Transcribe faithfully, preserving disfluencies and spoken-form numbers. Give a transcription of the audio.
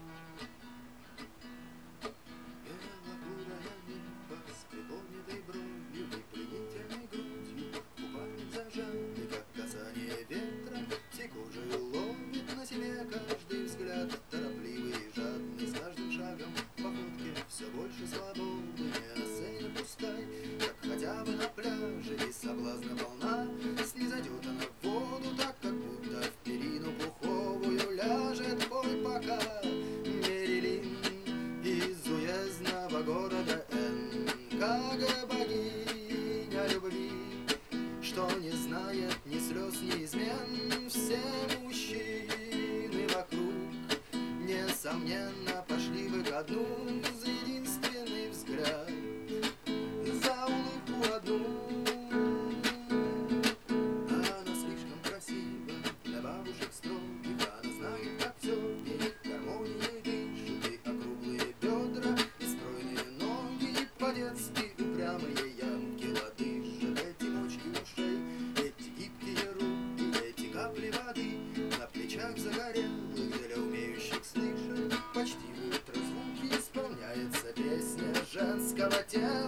Белокурая нимфа с приподнятой бровью и пленительной грудью, купальник зажатый, как касание ветра, всей кожей ловит на себе каждый взгляд, торопливый и жадный, с каждым шагом в походке все больше свободы, не на сцене пустай, как хотя бы на пляже, и соблазна волна, снизойдет она в воду, так как будто в перину пуховую ляжет. Пой пока, Мерилин из уездного города Н, как богиня любви, что не знает ни слез, ни измен. Все мужчины вокруг, несомненно, пошли бы ко дну за единственный взгляд, за улыбку одну. Она слишком красива для бабушек строгих, она знает, как все в ней гармонией дышит, и округлые бедра, и стройные ноги, и по-детски упрямые ямки лодыжек, эти мочки ушей, эти гибкие руки, эти капли воды на плечах загорелых для умеющих слышать. Почти в ультразвуке исполняется песня женского тела.